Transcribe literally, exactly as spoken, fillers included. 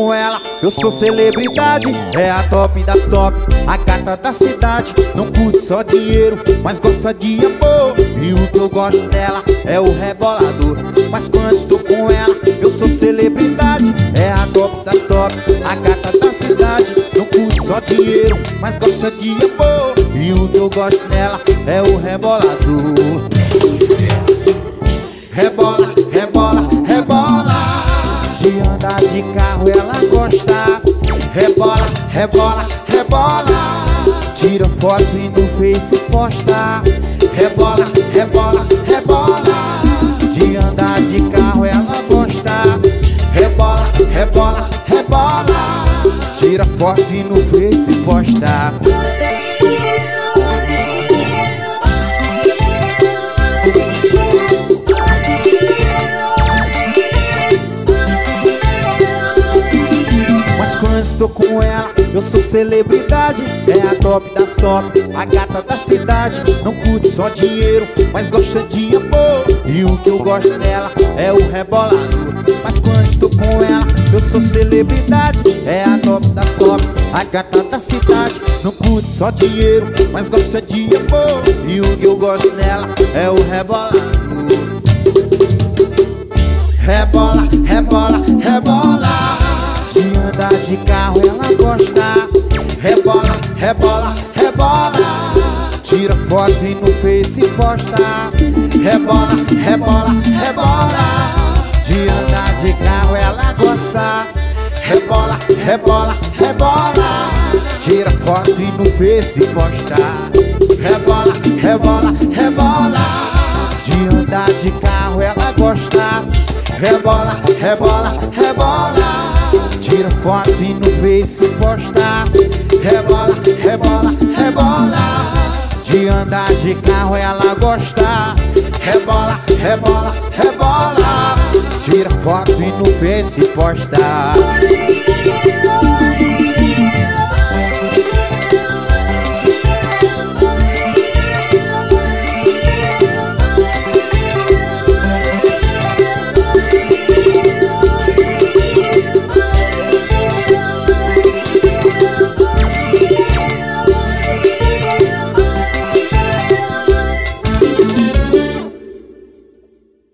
com ela, eu sou celebridade. É a top das top, a gata da cidade. Não curte só dinheiro, mas gosta de amor. E o que eu gosto dela é o rebolador. Mas quando estou com ela, eu sou celebridade. É a top das top, a gata da cidade. Não curte só dinheiro, mas gosta de amor. E o que eu gosto dela é o rebolador. Rebola, rebola, rebola. De andar de carro ela gosta. Rebola, rebola, rebola. Tira foto e no Face posta. Rebola, rebola, rebola. De andar de carro ela gosta. Rebola, rebola, rebola. Tira foto e no Face posta. Estou com ela, eu sou celebridade. É a top das top, a gata da cidade. Não curte só dinheiro, mas gosta de amor. E o que eu gosto dela é o rebolador. Mas quando estou com ela, eu sou celebridade. É a top das top, a gata da cidade. Não curte só dinheiro, mas gosta de amor. E o que eu gosto dela é o rebolador. Rebola, rebola, rebola. De andar de carro ela gosta. Rebola, rebola, rebola. Tira foto e no Face posta. Rebola, rebola, rebola. De andar de carro ela gosta. Rebola, rebola, rebola. Tira foto e no Face posta. Rebola, rebola, rebola. De andar de carro ela gosta. Rebola, rebola, rebola. Tira foto e no Face posta. Rebola, rebola, rebola. De andar de carro ela gosta. Rebola, rebola, rebola. Tira foto e no Face posta.